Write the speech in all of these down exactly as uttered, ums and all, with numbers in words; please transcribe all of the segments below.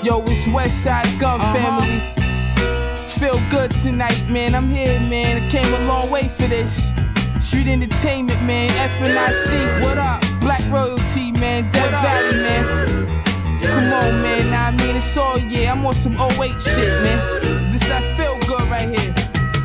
Yo, it's Westside Gun Uh-huh. family. Feel good tonight, man. I'm here, man. I came a long way for this. Street entertainment, man. F N I C. What up? Black royalty, man. Death Valley, man. Come on, man. Nah, I mean, it's all, yeah. I'm on some oh eight shit, man. This that feel good right here.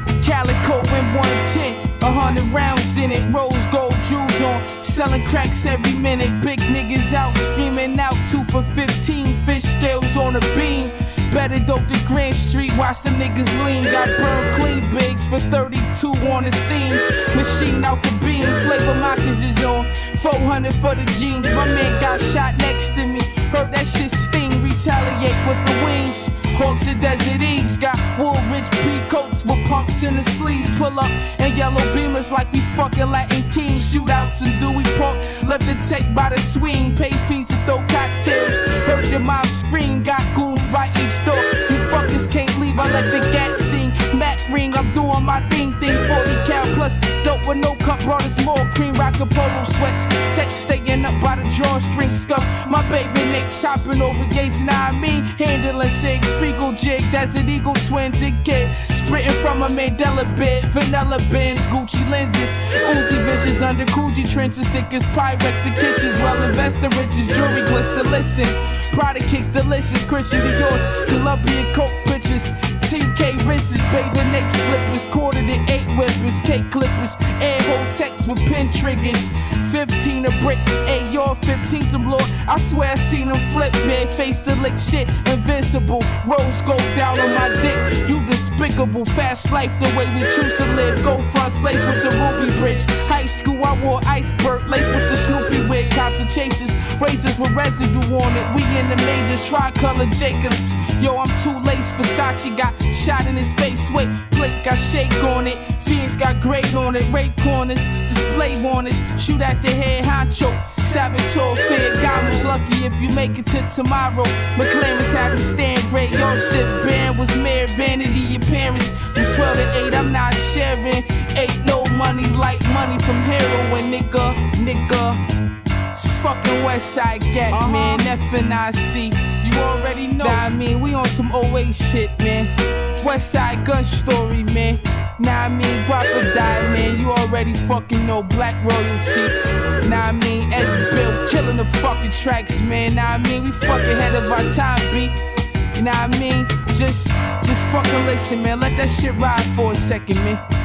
Calico in one ten, a hundred rounds in it, rose gold jewels on, selling cracks every minute. Big niggas out screaming out two for fifteen, fish scales on a beam. Better dope than Grand Street, watch the niggas lean. Got burned clean bigs for thirty-two on the scene. Machine out the beam, flavor mockers is on. four hundred for the jeans, my man got shot next to me. Heard that shit sting, retaliate with the wings. Hawks and Desert Eags got Woolrich P coats with pumps in the sleeves. Pull up and yellow beamers like we fucking Latin kings. Shootouts and Dewey Park, left the tech by the swing. Pay fees to throw cocktails. Heard your mom scream, got goons by each door. You fuckers can't leave, I let the gat sing. Matt ring, I'm doing my thing thing. forty cal plus dope with no cup, brought us more cream. Rocker polo sweats, tech staying up by the drawstring scuff. My baby napes hopping over gates, now I mean handling six Spiegel jig, Desert Eagle twins and kid. Sprinting from a Mandela bit, vanilla bins, Gucci lenses, Uzi visions under Coogee trenches, sick as Pyrex and kitchens. Well invested riches, jewelry glisten, listen. Prada kicks delicious, Christian Dior's, Colombian Coke pictures, T K wrists, baby nape slippers, quarter to eight whippers, cake clippers, air hole text with pin triggers. fifteen a brick, A R fifteen to blow. I swear I seen them flip, bare face to lick shit, invincible. Rose gold down on my dick, you despicable. Fast life the way we choose to live. Go front lace with the ruby bridge. High school I wore iceberg lace with the Snoopy wig. Cops and chasers, razors with residue on it. We in the majors, tricolor Jacobs. Yo, I'm too laced. Versace got shot in his face. Wait, plate got shake on it. Fiends got grade on it. Rape corners, display warners. Shoot at the head honcho. Saboteur, fair God was lucky if you make it to tomorrow. McClaren's had him stand great. Your shit band was mere vanity. Your parents from twelve to eight, I'm not sharing. Ain't no money like money from heroin, nigga, nigga. It's fucking Westside Gat, uh-huh. Man, F N I C. You already know. Nah, I mean, we on some oh eight shit, man. Westside Gun Story, man. Nah, I mean, Guapa died, man. You already fucking know. Black royalty. Nah, I mean, S Bill killing the fucking tracks, man. Nah, I mean, we fucking ahead of our time, B. You know what I mean? Just, just fucking listen, man. Let that shit ride for a second, man.